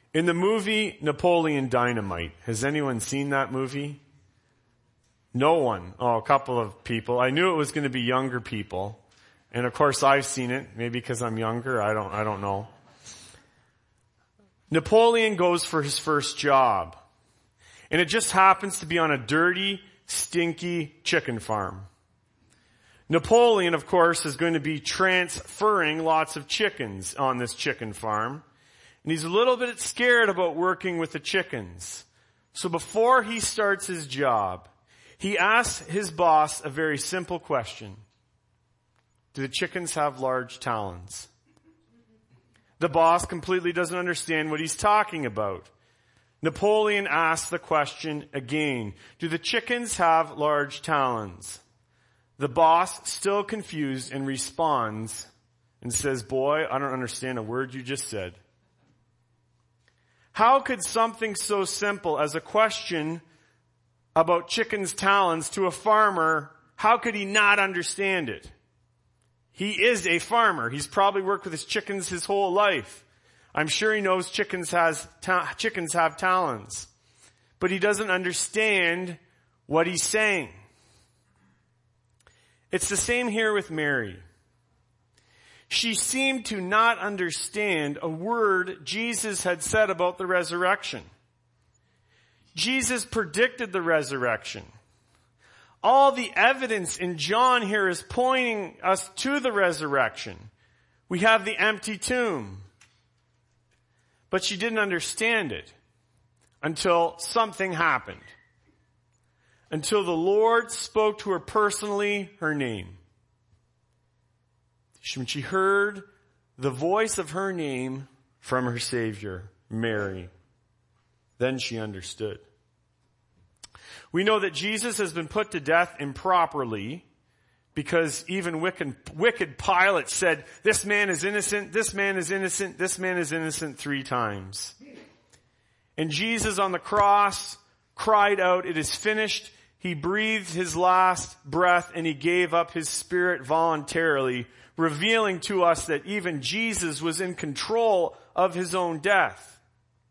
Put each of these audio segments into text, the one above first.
In the movie Napoleon Dynamite, has anyone seen that movie? No one. Oh, a couple of people. I knew it was going to be younger people. And of course I've seen it, maybe because I'm younger, I don't know. Napoleon goes for his first job. And it just happens to be on a dirty, stinky chicken farm. Napoleon, of course, is going to be transferring lots of chickens on this chicken farm. And he's a little bit scared about working with the chickens. So before he starts his job, he asks his boss a very simple question. Do the chickens have large talons? The boss completely doesn't understand what he's talking about. Napoleon asks the question again. Do the chickens have large talons? The boss, still confused, and responds and says, boy, I don't understand a word you just said. How could something so simple as a question about chickens' talons to a farmer, how could he not understand it? He is a farmer. He's probably worked with his chickens his whole life. I'm sure he knows chickens have talons. But he doesn't understand what he's saying. It's the same here with Mary. She seemed to not understand a word Jesus had said about the resurrection. Jesus predicted the resurrection. All the evidence in John here is pointing us to the resurrection. We have the empty tomb. But she didn't understand it until something happened. Until the Lord spoke to her personally her name. When she heard the voice of her name from her Savior, Mary, then she understood. We know that Jesus has been put to death improperly because even wicked Pilate said, this man is innocent, this man is innocent, this man is innocent 3 times. And Jesus on the cross cried out, it is finished. He breathed his last breath and he gave up his spirit voluntarily, revealing to us that even Jesus was in control of his own death.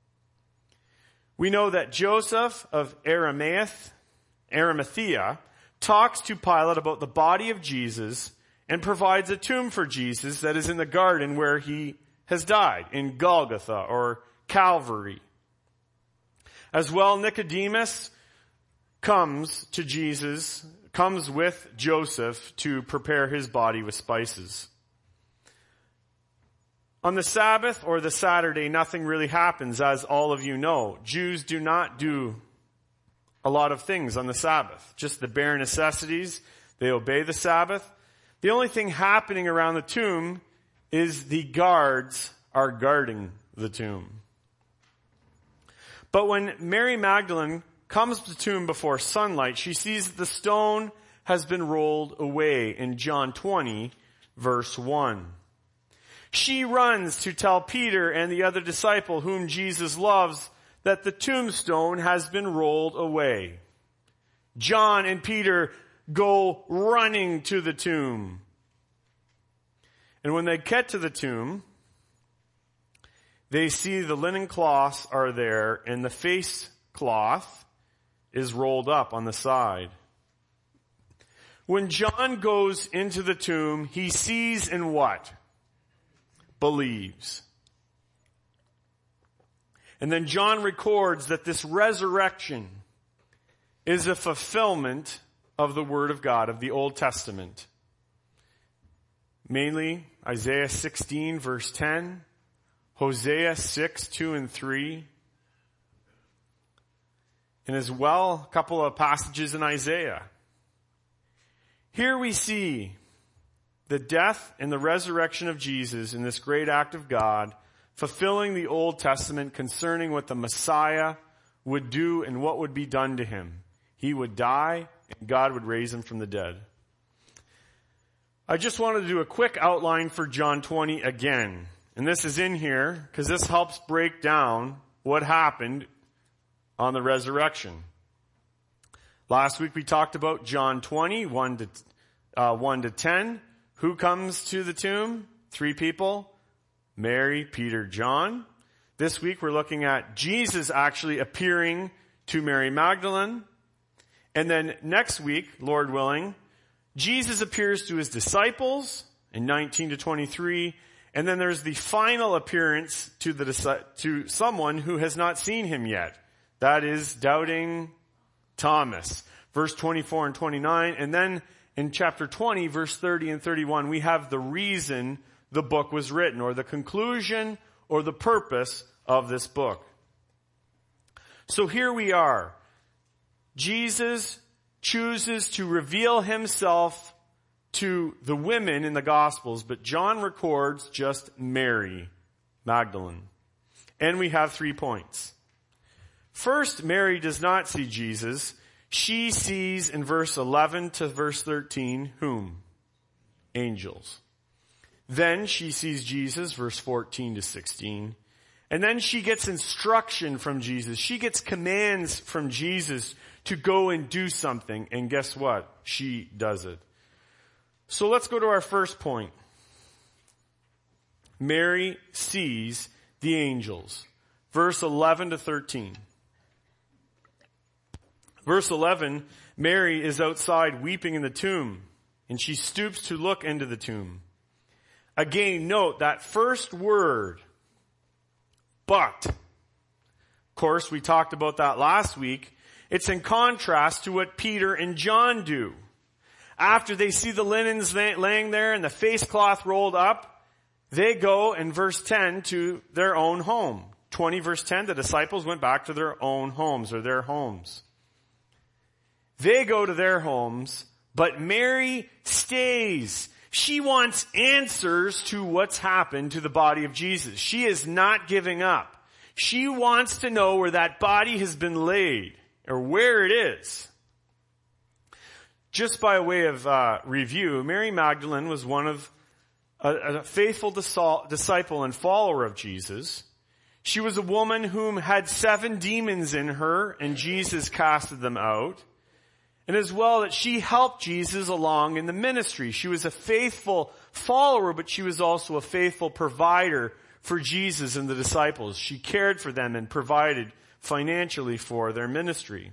We know that Joseph of Arimathea talks to Pilate about the body of Jesus and provides a tomb for Jesus that is in the garden where he has died, in Golgotha or Calvary. As well, Nicodemus comes with Joseph to prepare his body with spices. On the Sabbath or the Saturday, nothing really happens, as all of you know. Jews do not do a lot of things on the Sabbath. Just the bare necessities. They obey the Sabbath. The only thing happening around the tomb is the guards are guarding the tomb. But when Mary Magdalene comes to the tomb before sunlight, she sees that the stone has been rolled away in John 20, verse 1. She runs to tell Peter and the other disciple whom Jesus loves that the tombstone has been rolled away. John and Peter go running to the tomb. And when they get to the tomb, they see the linen cloths are there and the face cloth is rolled up on the side. When John goes into the tomb, he sees and what? Believes. And then John records that this resurrection is a fulfillment of the Word of God, of the Old Testament. Mainly Isaiah 16 verse 10, Hosea 6, 2 and 3, and as well a couple of passages in Isaiah. Here we see the death and the resurrection of Jesus in this great act of God, fulfilling the Old Testament concerning what the Messiah would do and what would be done to him. He would die and God would raise him from the dead. I just wanted to do a quick outline for John 20 again. And this is in here because this helps break down what happened on the resurrection. Last week we talked about John 20, 1 to 10. Who comes to the tomb? 3 people. Mary, Peter, John. This week we're looking at Jesus actually appearing to Mary Magdalene. And then next week, Lord willing, Jesus appears to his disciples in 19 to 23. And then there's the final appearance to someone who has not seen him yet. That is doubting Thomas. Verse 24 and 29. And then in chapter 20, verse 30 and 31, we have the reason the book was written, or the conclusion or the purpose of this book. So here we are. Jesus chooses to reveal himself to the women in the Gospels, but John records just Mary Magdalene. And we have 3 points. First, Mary does not see Jesus. She sees in verse 11 to verse 13, whom? Angels. Then she sees Jesus, verse 14 to 16. And then she gets instruction from Jesus. She gets commands from Jesus to go and do something. And guess what? She does it. So let's go to our first point. Mary sees the angels. Verse 11 to 13. Verse 11, Mary is outside weeping in the tomb, and she stoops to look into the tomb. Again, note that first word, but. Of course, we talked about that last week. It's in contrast to what Peter and John do. After they see the linens laying there and the face cloth rolled up, they go in verse 10 to their own home. 20 verse 10, the disciples went back to their own homes or their homes. They go to their homes, but Mary stays. She wants answers to what's happened to the body of Jesus. She is not giving up. She wants to know where that body has been laid or where it is. Just by way of review, Mary Magdalene was one of a faithful disciple and follower of Jesus. She was a woman whom had 7 demons in her, and Jesus casted them out. And as well that she helped Jesus along in the ministry. She was a faithful follower, but she was also a faithful provider for Jesus and the disciples. She cared for them and provided financially for their ministry.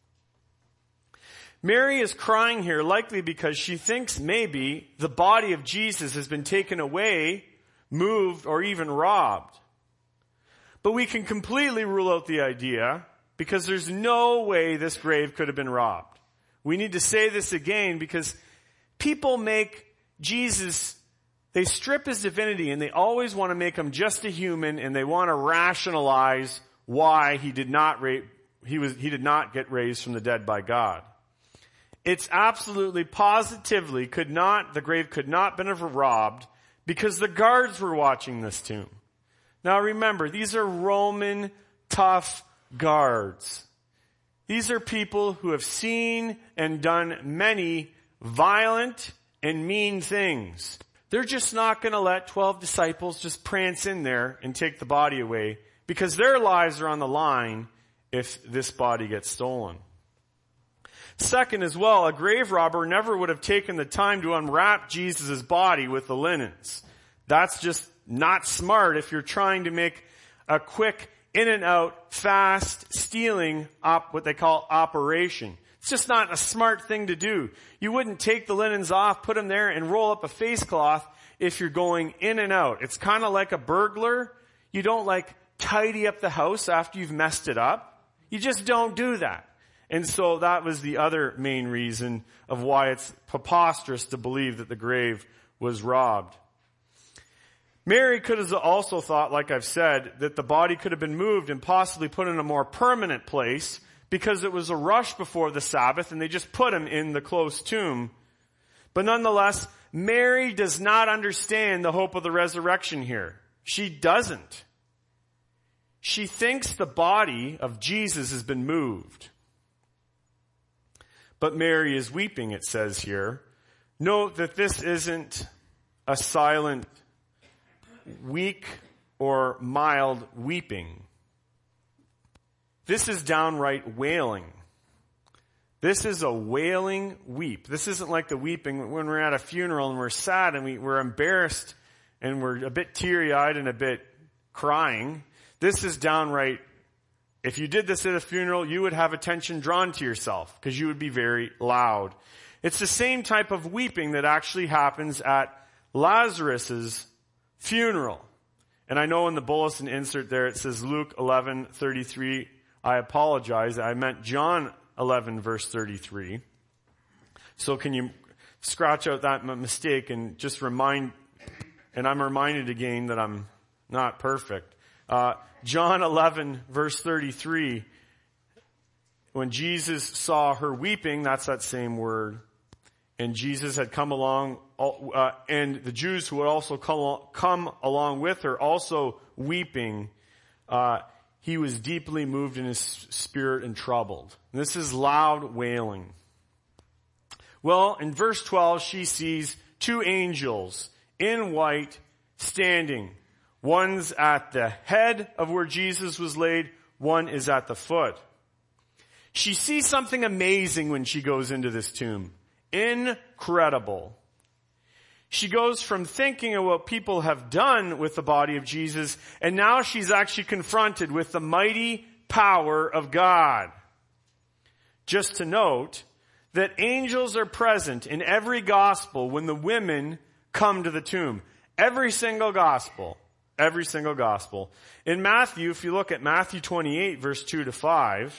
Mary is crying here likely because she thinks maybe the body of Jesus has been taken away, moved, or even robbed. But we can completely rule out the idea because there's no way this grave could have been robbed. We need to say this again because people make Jesus, they strip his divinity and they always want to make him just a human, and they want to rationalize why he did not get raised from the dead by God. It's absolutely positively the grave could not have been robbed because the guards were watching this tomb. Now remember, these are Roman tough guards. These are people who have seen and done many violent and mean things. They're just not going to let 12 disciples just prance in there and take the body away because their lives are on the line if this body gets stolen. Second as well, a grave robber never would have taken the time to unwrap Jesus' body with the linens. That's just not smart if you're trying to make a quick in and out, fast stealing what they call operation. It's just not a smart thing to do. You wouldn't take the linens off, put them there, and roll up a face cloth if you're going in and out. It's kind of like a burglar. You don't tidy up the house after you've messed it up. You just don't do that. And so that was the other main reason of why it's preposterous to believe that the grave was robbed. Mary could have also thought, like I've said, that the body could have been moved and possibly put in a more permanent place because it was a rush before the Sabbath and they just put him in the closed tomb. But nonetheless, Mary does not understand the hope of the resurrection here. She doesn't. She thinks the body of Jesus has been moved. But Mary is weeping, it says here. Note that this isn't a silent, weak, or mild weeping. This is downright wailing. This is a wailing weep. This isn't like the weeping when we're at a funeral and we're sad and we're embarrassed and we're a bit teary-eyed and a bit crying. This is downright, if you did this at a funeral, you would have attention drawn to yourself because you would be very loud. It's the same type of weeping that actually happens at Lazarus's funeral. And I know in the bulletin insert there it says Luke 11:33. I apologize. I meant John 11 verse 33. So can you scratch out that mistake and just remind, and I'm reminded again that I'm not perfect. John 11 verse 33, when Jesus saw her weeping, that's that same word, and Jesus had come along, and the Jews who had also come along with her also weeping, he was deeply moved in his spirit and troubled. And this is loud wailing. Well, in verse 12, she sees two angels in white standing. One's at the head of where Jesus was laid. One is at the foot. She sees something amazing when she goes into this tomb. Incredible. She goes from thinking of what people have done with the body of Jesus, and now she's actually confronted with the mighty power of God. Just to note that angels are present in every gospel when the women come to the tomb. Every single gospel. Every single gospel. In Matthew, if you look at Matthew 28, verse 2 to 5,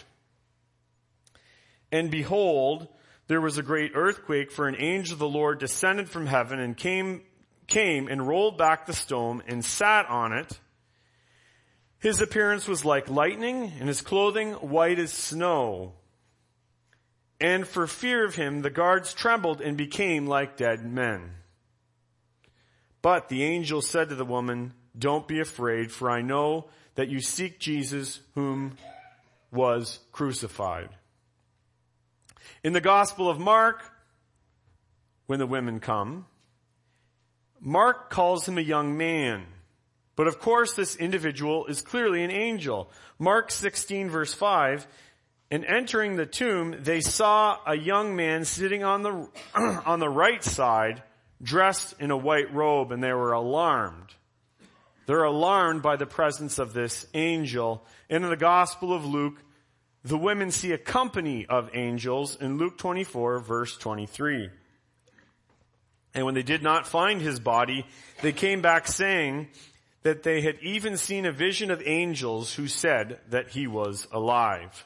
and behold, there was a great earthquake, for an angel of the Lord descended from heaven and came and rolled back the stone and sat on it. His appearance was like lightning, and his clothing white as snow. And for fear of him, the guards trembled and became like dead men. But the angel said to the woman, "Don't be afraid, for I know that you seek Jesus whom was crucified." In the Gospel of Mark, when the women come, Mark calls him a young man. But of course, this individual is clearly an angel. Mark 16, verse 5, and entering the tomb, they saw a young man sitting on the right side, dressed in a white robe, and they were alarmed. They're alarmed by the presence of this angel. And in the Gospel of Luke, the women see a company of angels in Luke 24, verse 23. And when they did not find his body, they came back saying that they had even seen a vision of angels who said that he was alive.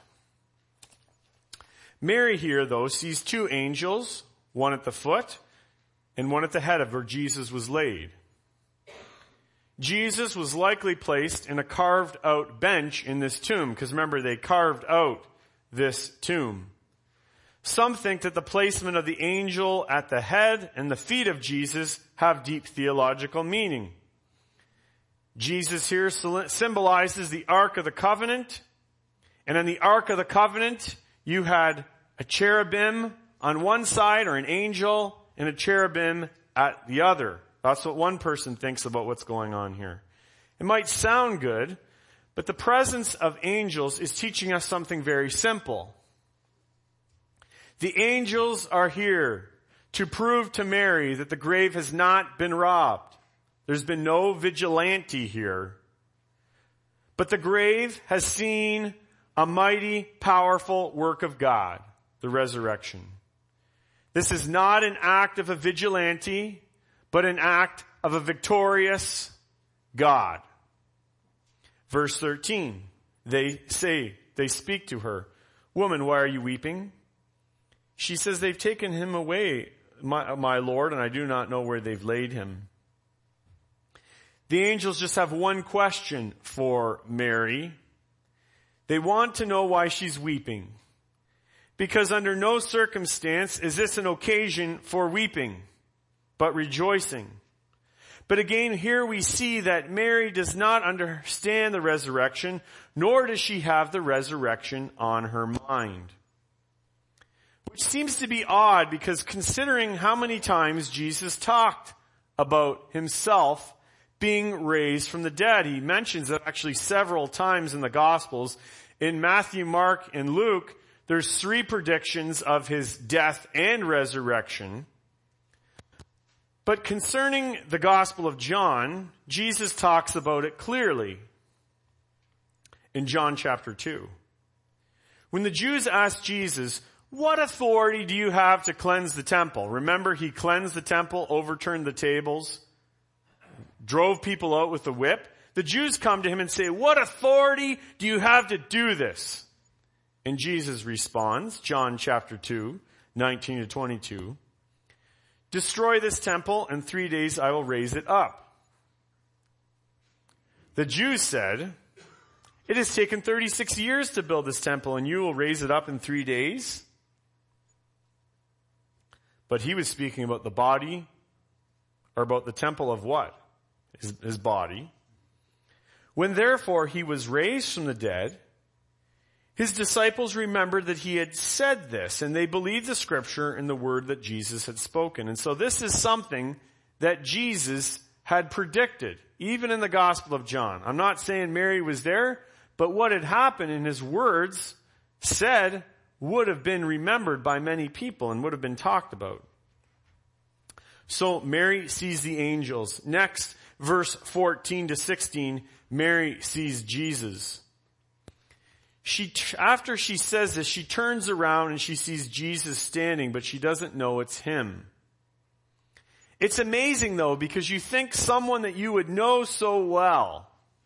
Mary here, though, sees two angels, one at the foot and one at the head of where Jesus was laid. Jesus was likely placed in a carved out bench in this tomb, because remember, they carved out this tomb. Some think that the placement of the angel at the head and the feet of Jesus have deep theological meaning. Jesus here symbolizes the Ark of the Covenant, and in the Ark of the Covenant, you had a cherubim on one side, or an angel, and a cherubim at the other. That's what one person thinks about what's going on here. It might sound good, but the presence of angels is teaching us something very simple. The angels are here to prove to Mary that the grave has not been robbed. There's been no vigilante here. But the grave has seen a mighty, powerful work of God, the resurrection. This is not an act of a vigilante, but an act of a victorious God. Verse 13, they speak to her, "Woman, why are you weeping?" She says, "They've taken him away, my Lord, and I do not know where they've laid him." The angels just have one question for Mary. They want to know why she's weeping. Because under no circumstance is this an occasion for weeping, but rejoicing. But again, here we see that Mary does not understand the resurrection, nor does she have the resurrection on her mind. Which seems to be odd, because considering how many times Jesus talked about himself being raised from the dead. He mentions it actually several times in the Gospels. In Matthew, Mark, and Luke, there's 3 predictions of his death and resurrection. But concerning the Gospel of John, Jesus talks about it clearly in John chapter 2. When the Jews asked Jesus, "What authority do you have to cleanse the temple?" Remember, he cleansed the temple, overturned the tables, drove people out with the whip. The Jews come to him and say, "What authority do you have to do this?" And Jesus responds, John chapter 2, 19 to 22, "Destroy this temple, and 3 days I will raise it up." The Jews said, "It has taken 36 years to build this temple, and you will raise it up in 3 days?" But he was speaking about the body, or about the temple of what? His body. When therefore he was raised from the dead, his disciples remembered that he had said this, and they believed the scripture and the word that Jesus had spoken. And so this is something that Jesus had predicted, even in the Gospel of John. I'm not saying Mary was there, but what had happened in his words said would have been remembered by many people and would have been talked about. So Mary sees the angels. Next, verse 14 to 16, Mary sees Jesus. After she says this, she turns around and she sees Jesus standing, but she doesn't know it's him. It's amazing though, because you think someone that you would know so well,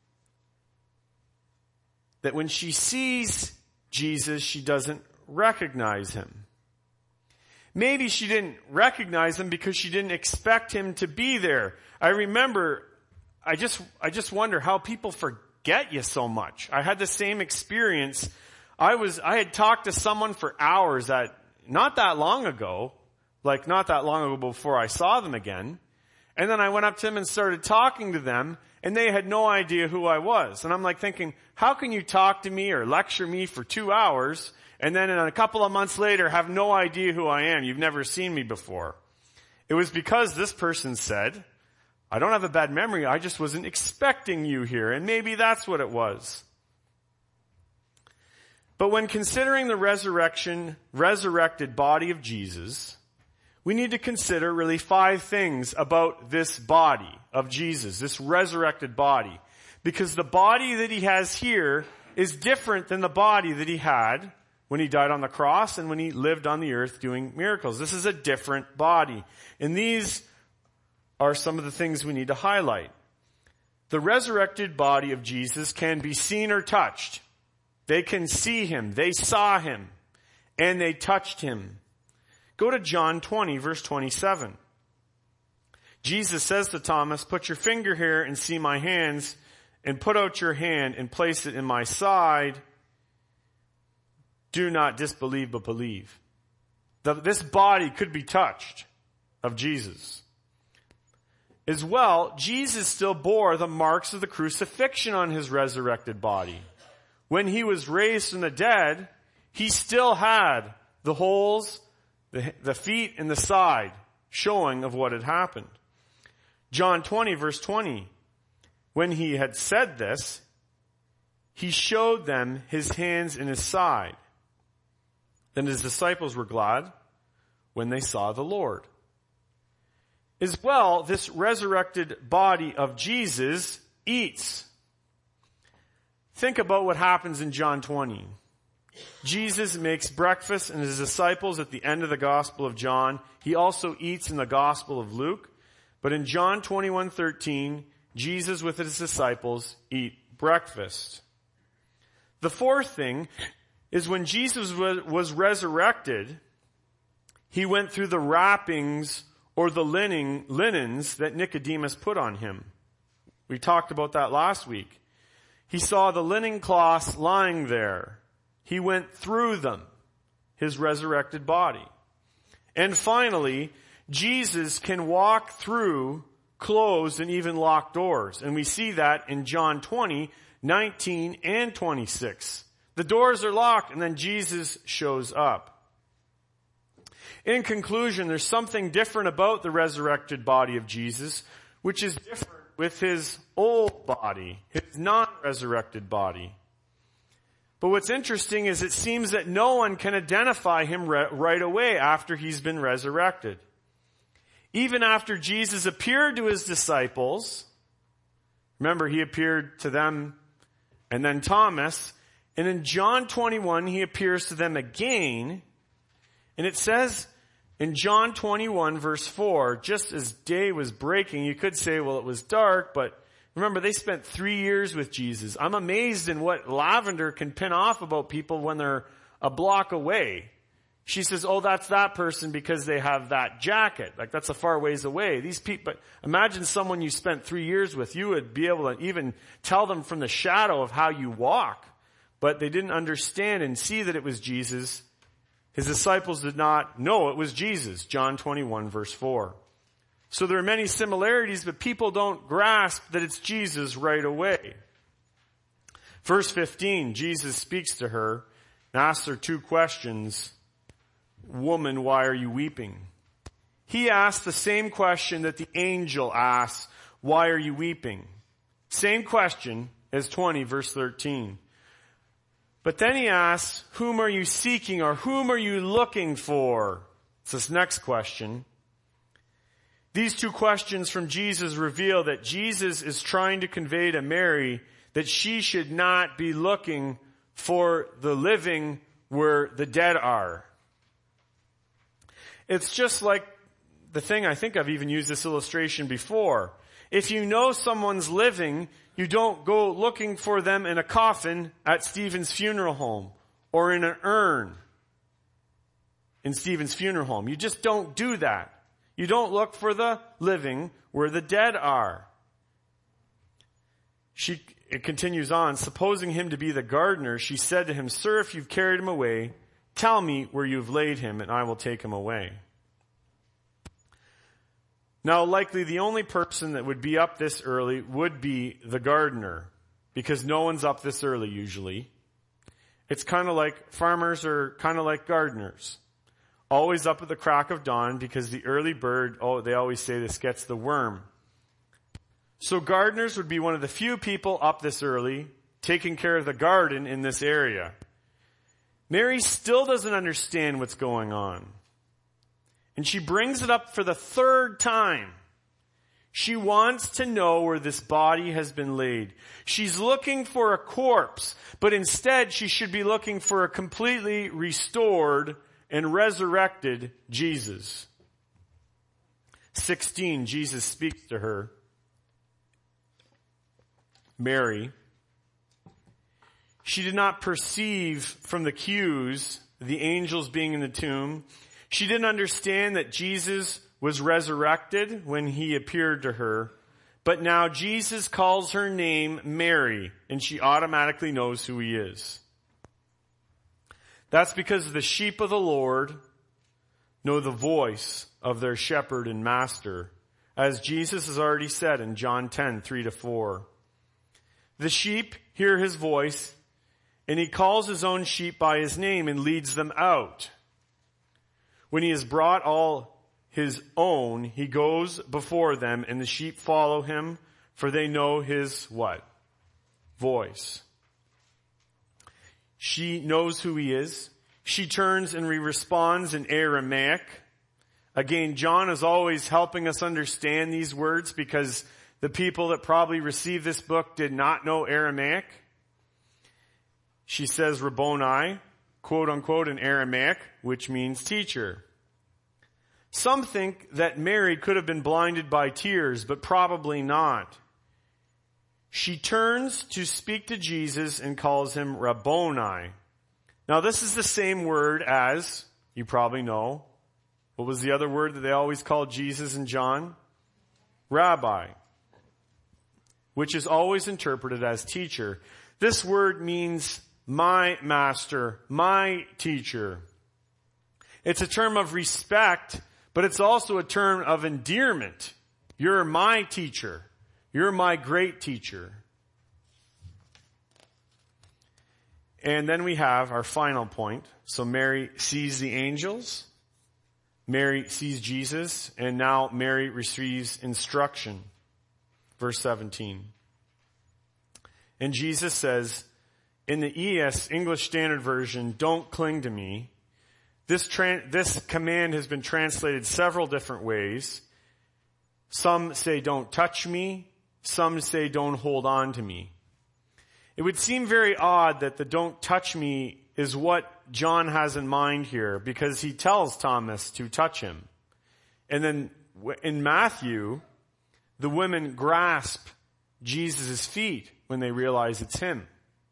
that when she sees Jesus, she doesn't recognize him. Maybe she didn't recognize him because she didn't expect him to be there. I remember, I just wonder how people forget you so much. I had the same experience. I had talked to someone for hours not that long ago before I saw them again. And then I went up to them and started talking to them, and they had no idea who I was. And I'm like thinking, how can you talk to me or lecture me for 2 hours, and then in a couple of months later have no idea who I am? You've never seen me before. It was because this person said, "I don't have a bad memory, I just wasn't expecting you here." And maybe that's what it was. But when considering the resurrected body of Jesus, we need to consider really 5 things about this body of Jesus, this resurrected body. Because the body that he has here is different than the body that he had when he died on the cross and when he lived on the earth doing miracles. This is a different body. And these are some of the things we need to highlight. The resurrected body of Jesus can be seen or touched. They can see him, they saw him, and they touched him. Go to John 20, verse 27. Jesus says to Thomas, "Put your finger here and see my hands, and put out your hand and place it in my side. Do not disbelieve, but believe." This body could be touched of Jesus. As well, Jesus still bore the marks of the crucifixion on his resurrected body. When he was raised from the dead, he still had the holes, the feet and the side, showing of what had happened. John 20, verse 20. When he had said this, he showed them his hands and his side. Then his disciples were glad when they saw the Lord. As well, this resurrected body of Jesus eats. Think about what happens in John 20. Jesus makes breakfast and his disciples at the end of the Gospel of John. He also eats in the Gospel of Luke. But in John 21:13, Jesus with his disciples eat breakfast. The fourth thing is when Jesus was resurrected, he went through the wrappings or the linens that Nicodemus put on him. We talked about that last week. He saw the linen cloths lying there. He went through them, his resurrected body. And finally, Jesus can walk through closed and even locked doors. And we see that in John 20, 19 and 26. The doors are locked and then Jesus shows up. In conclusion, there's something different about the resurrected body of Jesus, which is different with his old body, his non-resurrected body. But what's interesting is it seems that no one can identify him right away after he's been resurrected. even after Jesus appeared to his disciples, remember he appeared to them and then Thomas, and in John 21 he appears to them again, and it says in John 21 verse 4, just as day was breaking, you could say, well, it was dark, but remember they spent 3 years with Jesus. I'm amazed in what Lavender can pin off about people when they're a block away. She says, oh, that's that person because they have that jacket. Like, that's a far ways away. These people, but imagine someone you spent 3 years with. You would be able to even tell them from the shadow of how you walk. But they didn't understand and see that it was Jesus. His disciples did not know it was Jesus. John 21 verse 4. So there are many similarities, but people don't grasp that it's Jesus right away. Verse 15, Jesus speaks to her and asks her 2 questions. Woman, why are you weeping? He asked the same question that the angel asks, why are you weeping? Same question as 20 verse 13. But then he asks, whom are you seeking or whom are you looking for? It's this next question. These 2 questions from Jesus reveal that Jesus is trying to convey to Mary that she should not be looking for the living where the dead are. It's just like the thing, I think I've even used this illustration before. If you know someone's living, you don't go looking for them in a coffin at Stephen's funeral home or in an urn in Stephen's funeral home. You just don't do that. You don't look for the living where the dead are. It continues on. Supposing him to be the gardener, she said to him, Sir, if you've carried him away, tell me where you've laid him, and I will take him away. Now, likely the only person that would be up this early would be the gardener, because no one's up this early usually. It's kind of like farmers are kind of like gardeners. Always up at the crack of dawn, because the early bird, they always say this, gets the worm. So gardeners would be one of the few people up this early taking care of the garden in this area. Mary still doesn't understand what's going on. And she brings it up for the 3rd time. She wants to know where this body has been laid. She's looking for a corpse, but instead she should be looking for a completely restored and resurrected Jesus. 16, Jesus speaks to her. Mary. She did not perceive from the cues, the angels being in the tomb. She didn't understand that Jesus was resurrected when he appeared to her. But now Jesus calls her name Mary, and she automatically knows who he is. That's because the sheep of the Lord know the voice of their shepherd and master, as Jesus has already said in John 10, 3-4. The sheep hear his voice, and he calls his own sheep by his name and leads them out. When he has brought all his own, he goes before them, and the sheep follow him, for they know his what? Voice. She knows who he is. She turns and responds in Aramaic. Again, John is always helping us understand these words because the people that probably received this book did not know Aramaic. She says Rabboni, quote unquote, in Aramaic, which means teacher. Some think that Mary could have been blinded by tears, but probably not. She turns to speak to Jesus and calls him Rabboni. Now this is the same word as, you probably know, what was the other word that they always called Jesus and John? Rabbi, which is always interpreted as teacher. This word means my master, my teacher. It's a term of respect, but it's also a term of endearment. You're my teacher. You're my great teacher. And then we have our final point. So Mary sees the angels. Mary sees Jesus. And now Mary receives instruction. Verse 17. And Jesus says, in the ES, English Standard Version, don't cling to me. This command has been translated several different ways. Some say, don't touch me. Some say, don't hold on to me. It would seem very odd that the don't touch me is what John has in mind here, because he tells Thomas to touch him. And then in Matthew, the women grasp Jesus' feet when they realize it's him.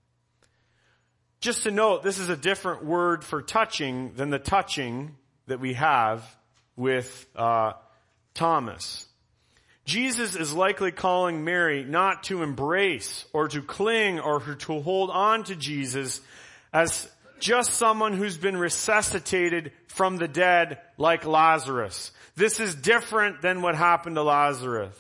Just to note, this is a different word for touching than the touching that we have with Thomas. Jesus is likely calling Mary not to embrace or to cling or to hold on to Jesus as just someone who's been resuscitated from the dead like Lazarus. This is different than what happened to Lazarus.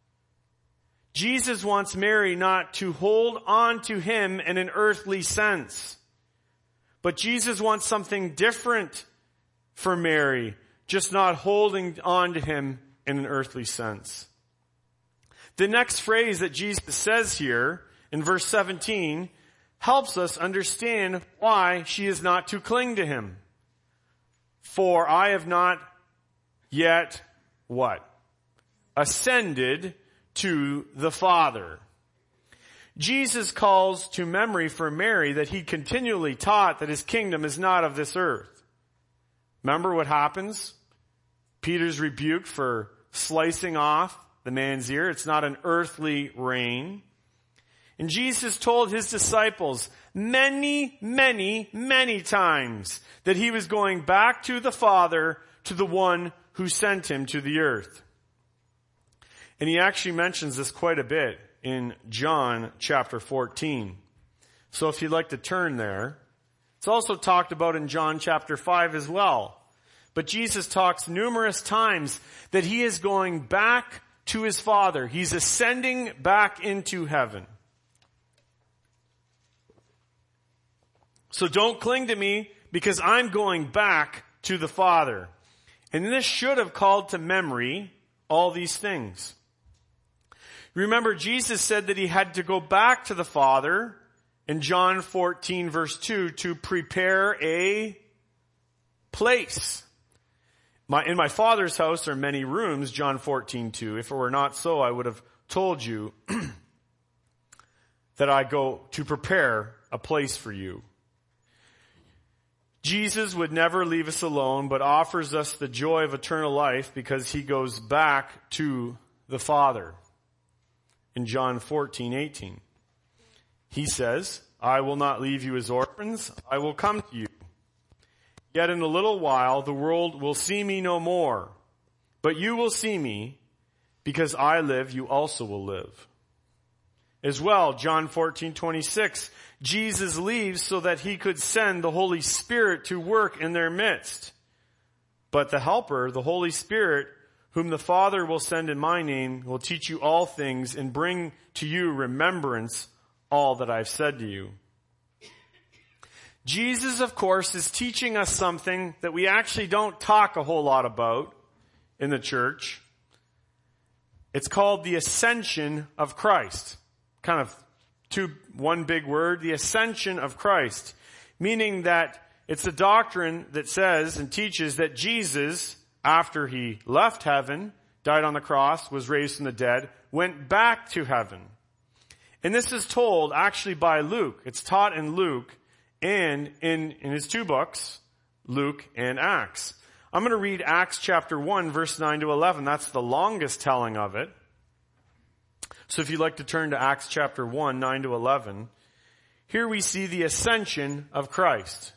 Jesus wants Mary not to hold on to him in an earthly sense. But Jesus wants something different for Mary, just not holding on to him in an earthly sense. The next phrase that Jesus says here in verse 17 helps us understand why she is not to cling to him. For I have not yet, what? Ascended to the Father. Jesus calls to memory for Mary that he continually taught that his kingdom is not of this earth. Remember what happens? Peter's rebuked for slicing off the man's ear. It's not an earthly reign. And Jesus told his disciples many, many, many times that he was going back to the Father, to the one who sent him to the earth. And he actually mentions this quite a bit in John chapter 14. So if you'd like to turn there. It's also talked about in John chapter 5 as well. But Jesus talks numerous times that he is going back to his Father. He's ascending back into heaven. So don't cling to me because I'm going back to the Father. And this should have called to memory all these things. Remember, Jesus said that he had to go back to the Father in John 14 verse 2 to prepare a place. In my Father's house are many rooms, John 14:2. If it were not so, I would have told you that I go to prepare a place for you. Jesus would never leave us alone, but offers us the joy of eternal life because he goes back to the Father. In John 14:18, he says, I will not leave you as orphans, I will come to you. Yet in a little while the world will see me no more, but you will see me, because I live, you also will live. As well, John 14:26, Jesus leaves so that he could send the Holy Spirit to work in their midst. But the Helper, the Holy Spirit, whom the Father will send in my name, will teach you all things and bring to you remembrance all that I've said to you. Jesus, of course, is teaching us something that we actually don't talk a whole lot about in the church. It's called the ascension of Christ. Kind of one big word, the ascension of Christ. Meaning that it's a doctrine that says and teaches that Jesus, after he left heaven, died on the cross, was raised from the dead, went back to heaven. And this is told actually by Luke. It's taught in Luke and in his two books, Luke and Acts. I'm going to read Acts chapter 1, verse 9 to 11. That's the longest telling of it. So if you'd like to turn to Acts chapter 1, 9 to 11, here we see the ascension of Christ.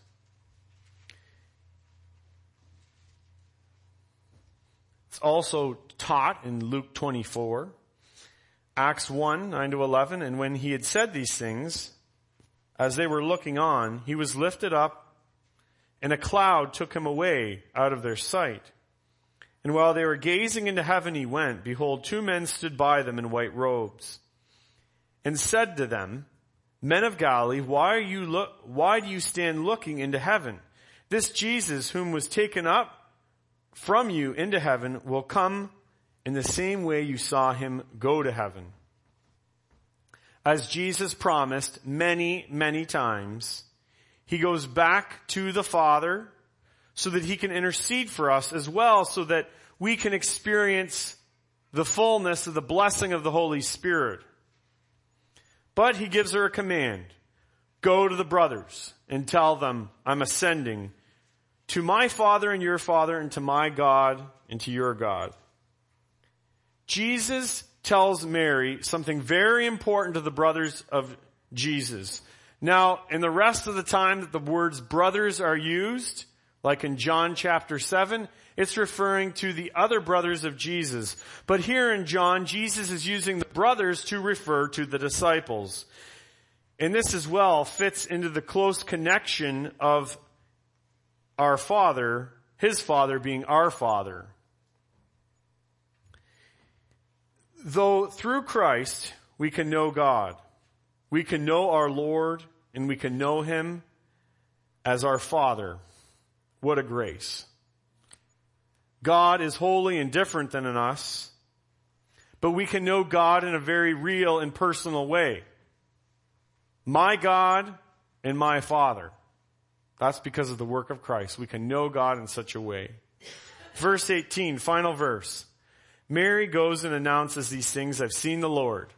It's also taught in Luke 24. Acts 1, 9 to 11, and when he had said these things, as they were looking on, he was lifted up, and a cloud took him away out of their sight. And while they were gazing into heaven he went, behold, two men stood by them in white robes, and said to them, Men of Galilee, why do you stand looking into heaven? This Jesus, whom was taken up from you into heaven, will come in the same way you saw him go to heaven. As Jesus promised many, many times, he goes back to the Father so that he can intercede for us as well, so that we can experience the fullness of the blessing of the Holy Spirit. But he gives her a command. Go to the brothers and tell them, I'm ascending to my Father and your Father, and to my God and to your God. Jesus tells Mary something very important to the brothers of Jesus. Now, in the rest of the time that the words brothers are used, like in John chapter 7, it's referring to the other brothers of Jesus. But here in John, Jesus is using the brothers to refer to the disciples. And this as well fits into the close connection of our Father, his Father being our Father. Though through Christ we can know God, we can know our Lord, and we can know him as our Father. What a grace. God is holy and different than in us, but we can know God in a very real and personal way. My God and my Father. That's because of the work of Christ. We can know God in such a way. Verse 18, final verse. Mary goes and announces these things. I've seen the Lord.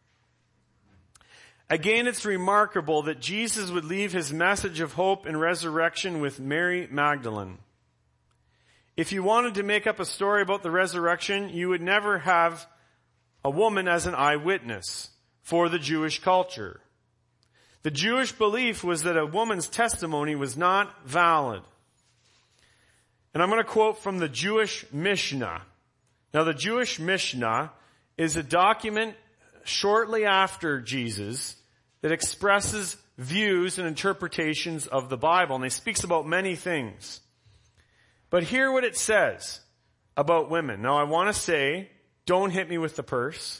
Again, it's remarkable that Jesus would leave his message of hope and resurrection with Mary Magdalene. If you wanted to make up a story about the resurrection, you would never have a woman as an eyewitness for the Jewish culture. The Jewish belief was that a woman's testimony was not valid. And I'm going to quote from the Jewish Mishnah. Now, the Jewish Mishnah is a document shortly after Jesus that expresses views and interpretations of the Bible. And it speaks about many things. But hear what it says about women. Now, I want to say, don't hit me with the purse.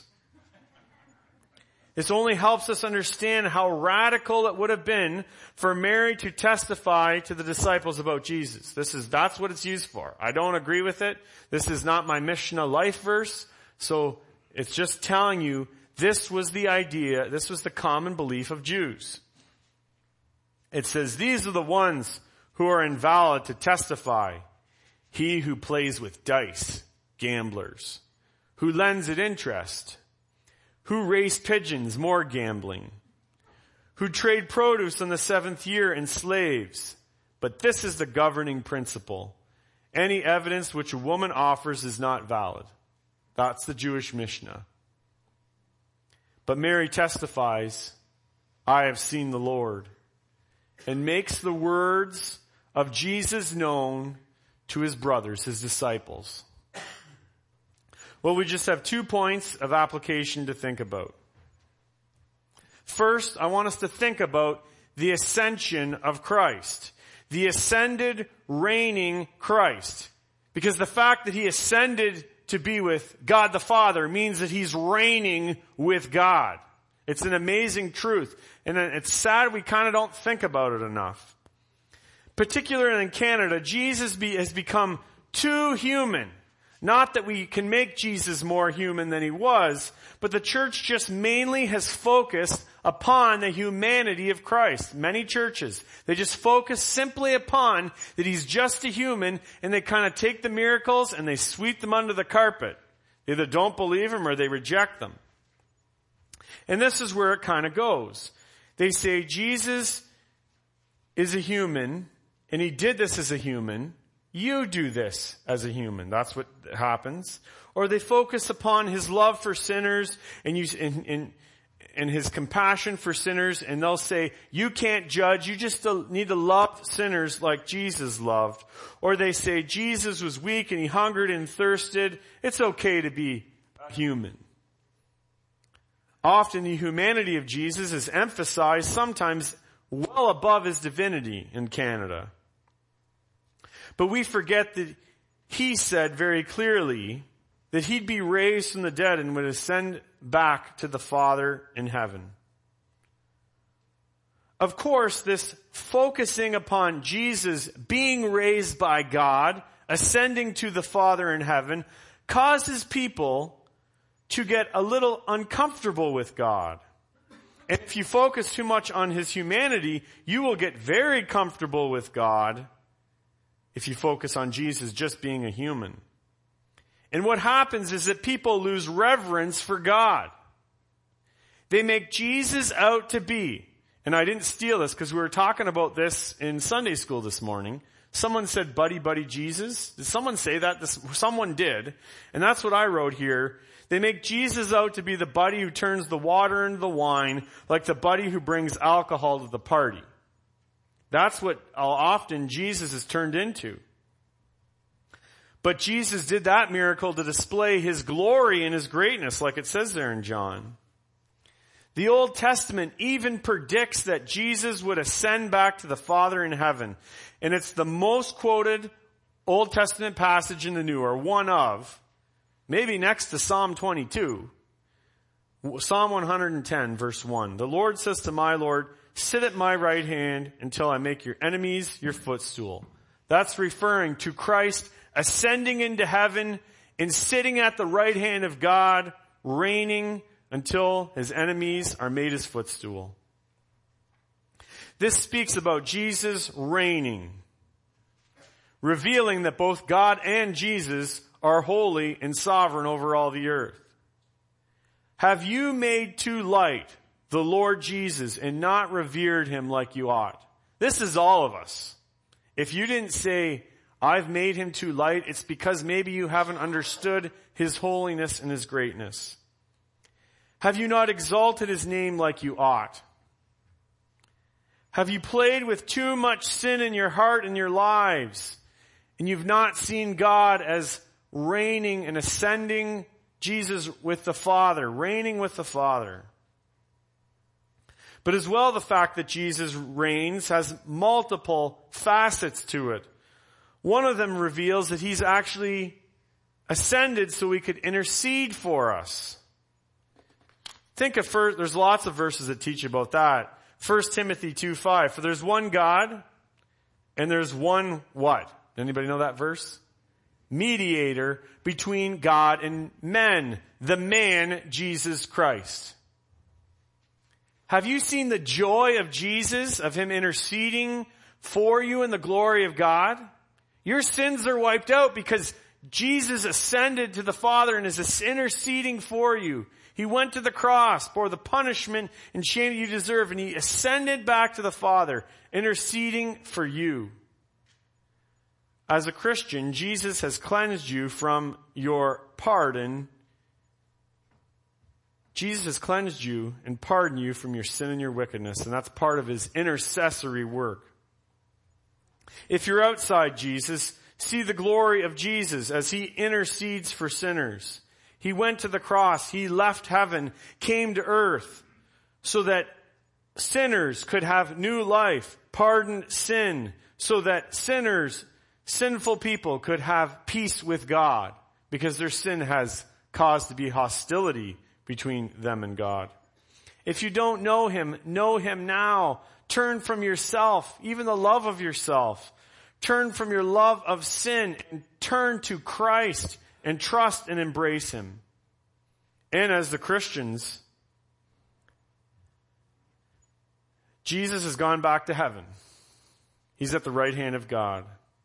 This only helps us understand how radical it would have been for Mary to testify to the disciples about Jesus. That's what it's used for. I don't agree with it. This is not my Mishnah life verse. So it's just telling you this was the idea, this was the common belief of Jews. It says, these are the ones who are invalid to testify. He who plays with dice, gamblers, who lends at interest, who race pigeons, more gambling, who trade produce on the 7th year, and slaves. But this is the governing principle. Any evidence which a woman offers is not valid. That's the Jewish Mishnah. But Mary testifies, I have seen the Lord, and makes the words of Jesus known to his brothers, his disciples. Well, we just have 2 points of application to think about. First, I want us to think about the ascension of Christ. The ascended, reigning Christ. Because the fact that he ascended to be with God the Father means that he's reigning with God. It's an amazing truth. And it's sad we kind of don't think about it enough. Particularly in Canada, Jesus has become too human. Not that we can make Jesus more human than he was, but the church just mainly has focused upon the humanity of Christ. Many churches, they just focus simply upon that he's just a human, and they kind of take the miracles and they sweep them under the carpet. They either don't believe him or they reject them. And this is where it kind of goes. They say Jesus is a human, and he did this as a human. You do this as a human. That's what happens. Or they focus upon his love for sinners and his compassion for sinners, and they'll say, you can't judge, you just need to love sinners like Jesus loved. Or they say, Jesus was weak and he hungered and thirsted. It's okay to be human. Often the humanity of Jesus is emphasized, sometimes well above his divinity in Canada. But we forget that he said very clearly that he'd be raised from the dead and would ascend back to the Father in heaven. Of course, this focusing upon Jesus being raised by God, ascending to the Father in heaven, causes people to get a little uncomfortable with God. And if you focus too much on his humanity, you will get very comfortable with God if you focus on Jesus just being a human. And what happens is that people lose reverence for God. They make Jesus out to be, and I didn't steal this because we were talking about this in Sunday school this morning. Someone said, buddy, buddy, Jesus. Did someone say that? Someone did. And that's what I wrote here. They make Jesus out to be the buddy who turns the water into the wine, like the buddy who brings alcohol to the party. That's what often Jesus is turned into. But Jesus did that miracle to display his glory and his greatness, like it says there in John. The Old Testament even predicts that Jesus would ascend back to the Father in heaven. And it's the most quoted Old Testament passage in the New, or one of, maybe next to Psalm 22. Psalm 110, verse 1. The Lord says to my Lord, sit at my right hand until I make your enemies your footstool. That's referring to Christ ascending into heaven and sitting at the right hand of God, reigning until his enemies are made his footstool. This speaks about Jesus reigning, revealing that both God and Jesus are holy and sovereign over all the earth. Have you made too light the Lord Jesus and not revered him like you ought? This is all of us. If you didn't say, I've made him too light, it's because maybe you haven't understood his holiness and his greatness. Have you not exalted his name like you ought? Have you played with too much sin in your heart and your lives, and you've not seen God as reigning and ascending Jesus with the Father, reigning with the Father? But as well, the fact that Jesus reigns has multiple facets to it. One of them reveals that he's actually ascended so he could intercede for us. Think of first, there's lots of verses that teach about that. 1 Timothy 2:5. For there's one God, and there's one what? Anybody know that verse? Mediator between God and men. The man, Jesus Christ. Have you seen the joy of Jesus, of him interceding for you in the glory of God? Your sins are wiped out because Jesus ascended to the Father and is interceding for you. He went to the cross, bore the punishment and shame that you deserve, and he ascended back to the Father, interceding for you. As a Christian, Jesus has cleansed you from your pardon. Jesus has cleansed you and pardoned you from your sin and your wickedness, and that's part of his intercessory work. If you're outside Jesus, see the glory of Jesus as he intercedes for sinners. He went to the cross. He left heaven, came to earth so that sinners could have new life, pardoned sin, so that sinners, sinful people could have peace with God because their sin has caused to be hostility between them and God. If you don't know him now. Turn from yourself, even the love of yourself. Turn from your love of sin and turn to Christ and trust and embrace him. And as the Christians, Jesus has gone back to heaven. He's at the right hand of God.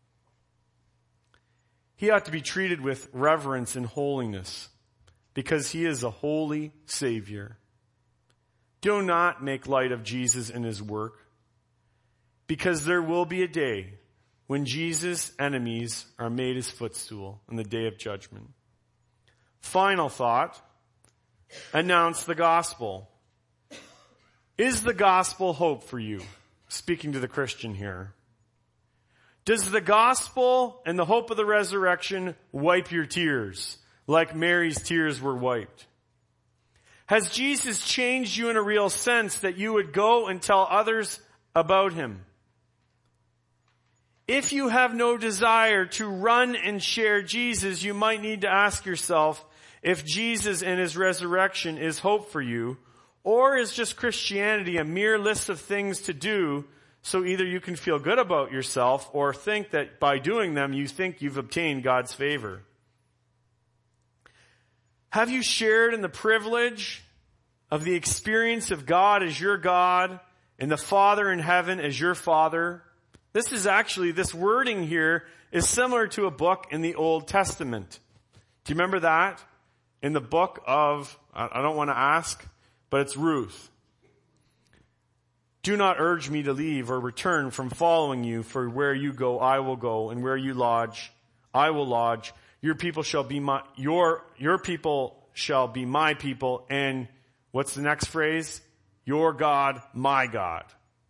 He ought to be treated with reverence and holiness because he is a holy Savior. Do not make light of Jesus and his work, because there will be a day when Jesus' enemies are made his footstool in the day of judgment. Final thought, announce the gospel. Is the gospel hope for you? Speaking to the Christian here. Does the gospel and the hope of the resurrection wipe your tears like Mary's tears were wiped? Has Jesus changed you in a real sense that you would go and tell others about him? If you have no desire to run and share Jesus, you might need to ask yourself if Jesus and his resurrection is hope for you, or is just Christianity a mere list of things to do so either you can feel good about yourself or think that by doing them you think you've obtained God's favor. Have you shared in the privilege of the experience of God as your God and the Father in heaven as your Father? This wording here is similar to a book in the Old Testament. Do you remember that? In the book of, I don't want to ask, but it's Ruth. Do not urge me to leave or return from following you, for where you go, I will go, and where you lodge, I will lodge. Your people shall be your people shall be my people, and what's the next phrase? Your God, my God.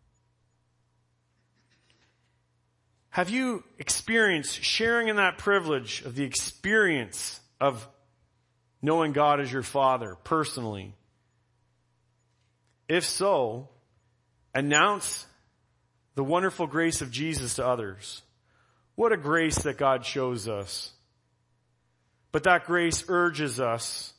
Have you experienced sharing in that privilege of the experience of knowing God as your Father personally? If so, announce the wonderful grace of Jesus to others. What a grace that God shows us. But that grace urges us,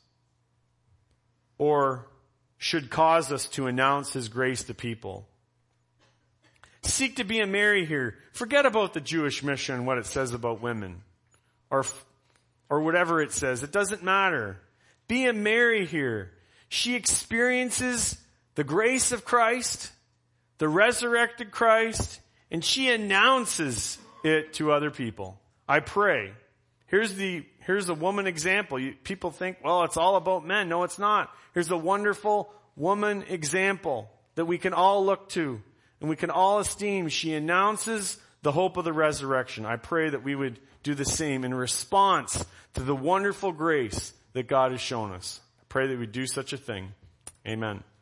or should cause us to announce His grace to people. Seek to be a Mary here. Forget about the Jewish mission and what it says about women. Or whatever it says. It doesn't matter. Be a Mary here. She experiences the grace of Christ, the resurrected Christ, and she announces it to other people. I pray. Here's a woman example. People think, well, it's all about men. No, it's not. Here's a wonderful woman example that we can all look to and we can all esteem. She announces the hope of the resurrection. I pray that we would do the same in response to the wonderful grace that God has shown us. I pray that we do such a thing. Amen.